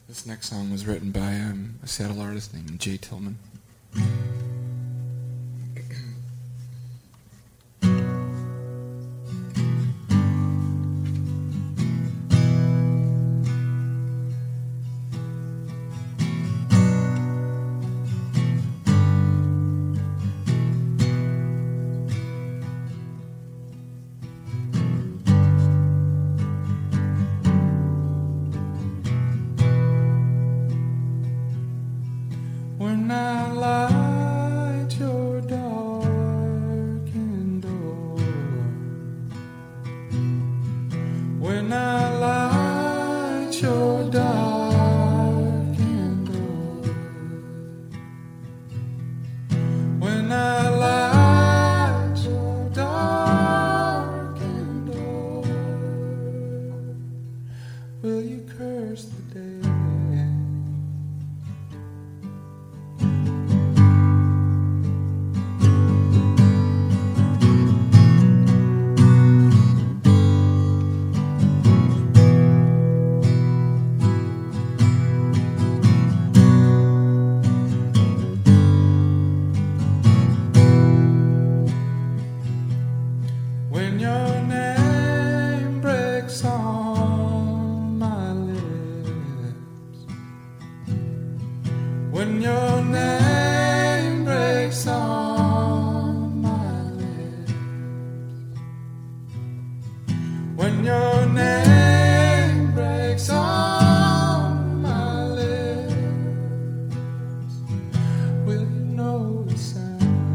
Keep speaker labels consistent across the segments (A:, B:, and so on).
A: This next song was written by a Seattle artist named Jay Tillman. When I light your darkened door, when I light your darkened door, when I light your darkened door, will you curse the day? When your name breaks on my lips, when your name breaks on my lips, when your name breaks on my lips, will you know the sound?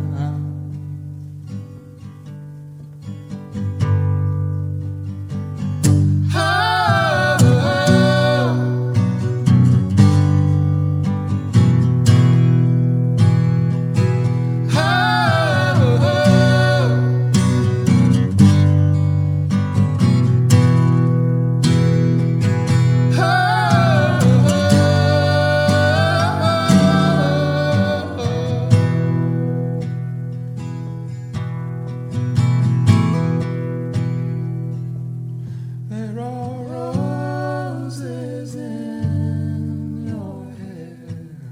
A: There are roses in your hair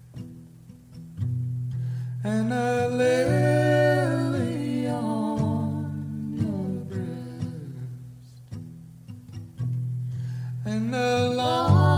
A: and a lily on your breast and a long